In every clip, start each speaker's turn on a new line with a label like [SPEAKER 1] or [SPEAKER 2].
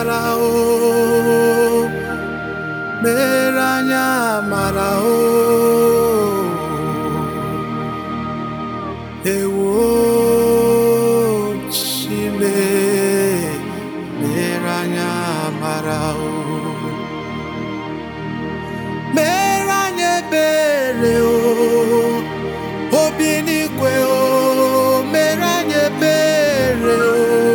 [SPEAKER 1] amara o, mere anyị amara o, ewo Chime, mere anyị amara o, mere anyị ebere o, obi n'igwe o, mere anyị ebere o,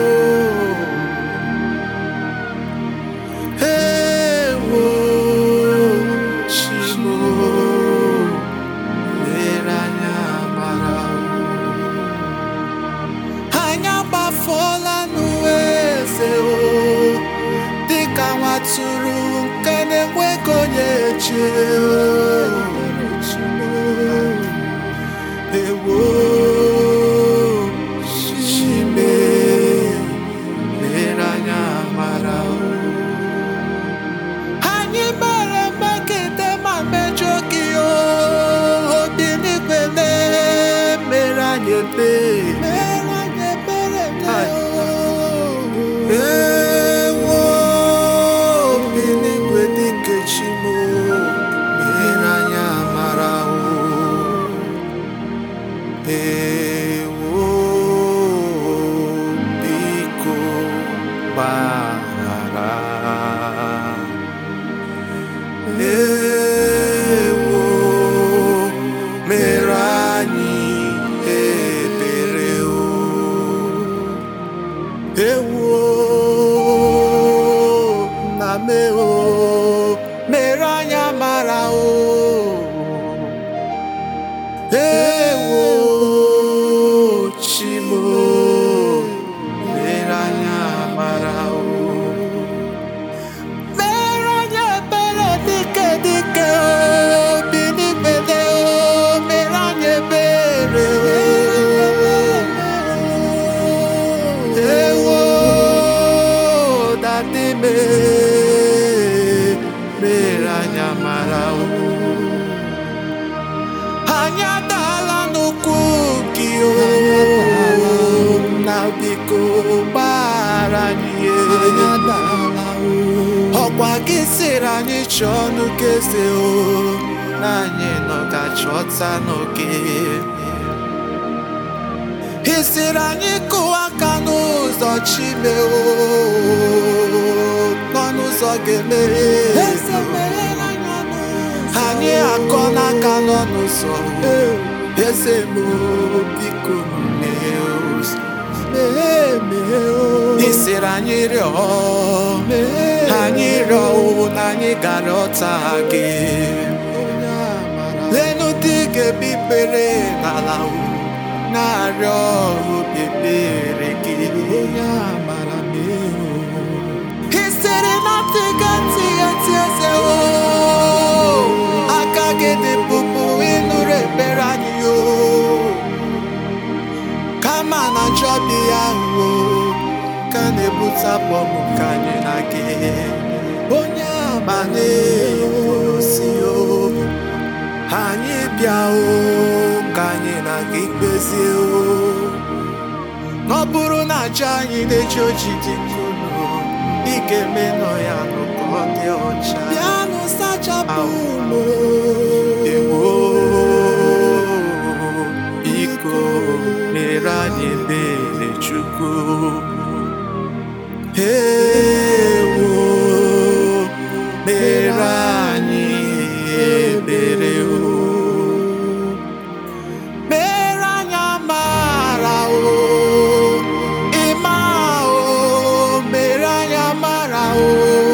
[SPEAKER 1] ewo Chimo, mere anyị amara o. Anyị agbafuola n'eze o, dịka nwa atụrụ nke na-enweghị onye eche o. Ewo Chime, mere anyị amara o. Anyị mere megide ma mejọ gị o, obi n'igwe mere anyị ebere. Ewo obi n'igwe dịka Chimo, mere anyị amara o. Ewo biko gbaghara. Ewo mere anyị ebere o. Ewo nna m o, mere anyị amara o. Ewo Chimo, mere anyị amara o. Mere anyị ebere dike dike o, obi n'igwe o, mere anyị ebere o. Ewo Daddy me, mere anyị amara o. Anyị adala n'ụkwụ gị o, na biko gbaghara anyị ọkwa gị sịrị anyị chọọ ọnụ kese o, na anyị nọ ga-achọta n'oge. Ị sịrị anyị kụwa aka n'ụzọ Chime o, n'ọnụ ụzọ ga-emeghe. Anyị akọ n'aka n'ọnụ ụzọ, eze m biko meghee ụzọ. Ị sịrị anyị rịọ, anyị rịọ na anyị ga-arịọta gị. Lenu dị ga-ebi ikpere n'ala o, na-arịọ obi ebere gị. Ị sịrị na ntị ga-ntị eze o, aka gị dị pụpụ ịnụrụ ekpere anyị o. Kama na jọbi ahụ o, ka na-ebute akpọmụ ka anyị na gị. Onye ama na-egosi o, anyị bịa o, ka anyị na gị kpezie o. Ọ bụrụ na aja anyị na-eji oji dị nkunu, ị ga-eme nọ ya ka ọ dị ọcha. Bịanụ sachapụ ụlọ. Ewo biko mere anyị ebere Chukwu. Ewo mere anyị ebere o. Mere anyị amara o, ịma o, mere anyị amara o.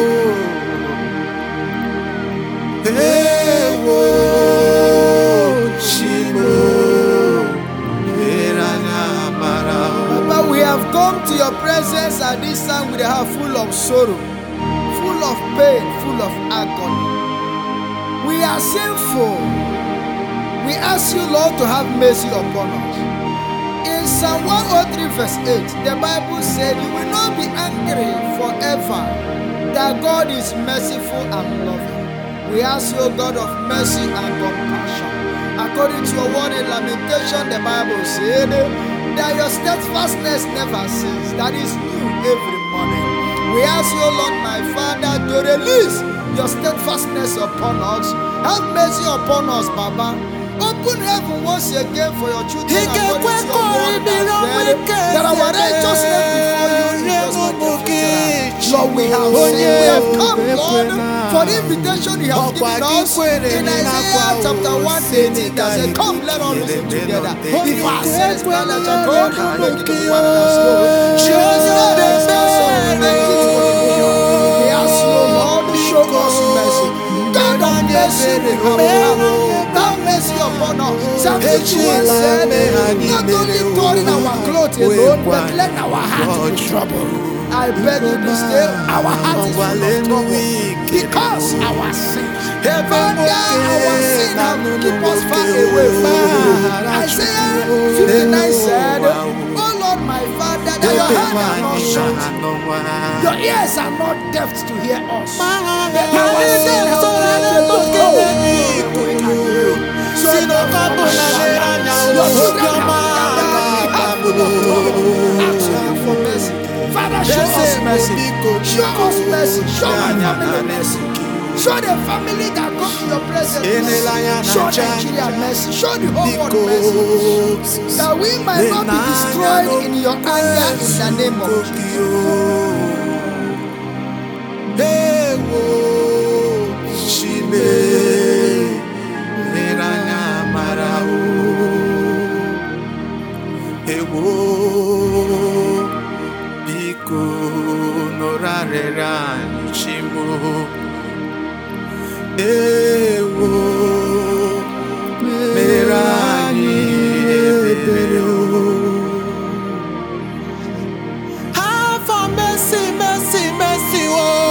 [SPEAKER 1] Ewo Chimo, mere anyị amara o.
[SPEAKER 2] Papa, we have come to your presence at this time with a heart full of sorrow, full of pain, full of agony. We are sinful. We ask you, Lord, to have mercy upon us. In Psalm 103 verse 8, the Bible said, you will not be angry forever, that God is merciful and loving. We ask you, God of mercy and compassion. According to your word in Lamentation, the Bible said that your steadfastness never ceases. That is new every morning. We ask you, Lord, my Father, to release your steadfastness upon us. Have mercy upon us, Baba. Open heaven once again for your children according to your word that our righteousness before you is just like your future. Lord, we have sinned. We have come, Lord, for the invitation you have given us in Isaiah chapter 1:18 that said, come, let us listen together. If our sins be like a gold, we make it to one and slow. Show us mercy, make it pure. We ask you, Lord, to show us mercy. God of mercy, we have come. Have mercy upon us. Psalm 51 said, not only turning our clothes alone, but let our heart be troubled. I beg you to stay. Our heart is full of trouble because our sin. Father, our sin have keep us far away from you. Isaiah 59 said, oh Lord, my Father, that your hands are not short, your ears are not deaf to hear us. That our sin has already been covered. So your children have ask you for mercy. Father, show us mercy. Show us mercy. Show my family mercy. Show the family that come to your presence mercy. Show Nigeria mercy. Show the whole world mercy. That we might not be destroyed in your anger in the name of
[SPEAKER 1] Have mercy, mercy, mercy,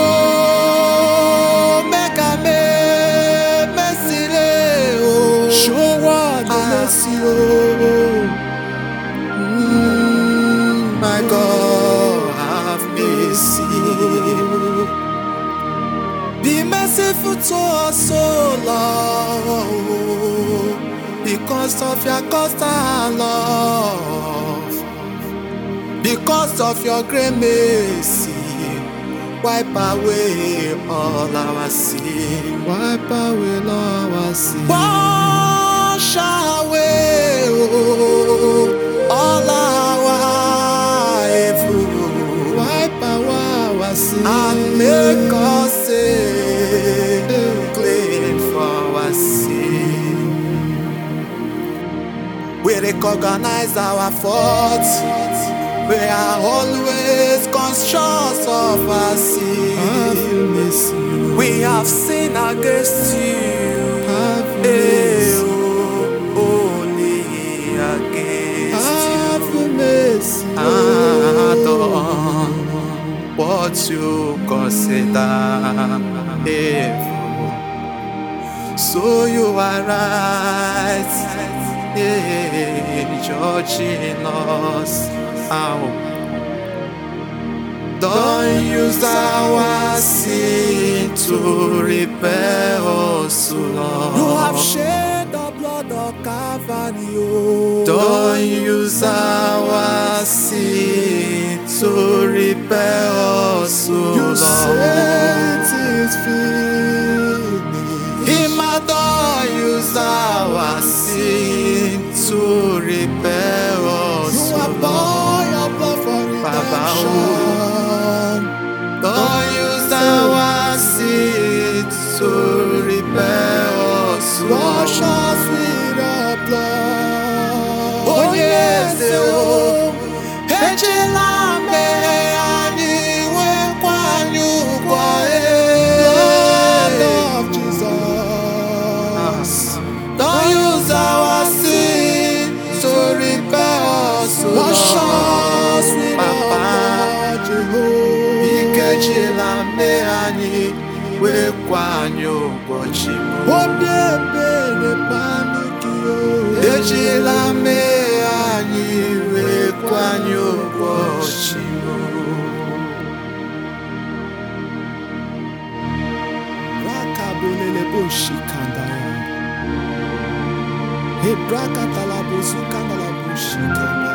[SPEAKER 1] oh, make a mercy, oh, show what mercy, oh, my God, have mercy. Be merciful to us, oh Lord, because of your constant love, because of your great mercy. Wipe away all our sin. Wipe away all our sin. Wash away all our evil. Wipe away our sin and make us clean for our sin. We recognize our faults. We are always conscious of our sin. We have sinned against you. Only against you. And on what you consider evil. So you are right in judging us. Don't use our sin to repel us, Lord. You have shed the blood of Calvary. Don't use our sin to repel us, Lord. You said it is finished. Him don't use our sin to repel us, Lord. Don't use our sins to repel us. Wash us with your blood. Oh yes, oh. Blood of Jesus. Don't use our sins to repel us. Wash us with your blood, Jehovah. Ejilame anyị wekwa anyị ụbọchị m. Obi ebere mmanụ gị o. Ejilame anyị wekwa anyị ụbọchị m. Rakabulele boshikanda ya. Hebrakatala bozukanda la boshikanda.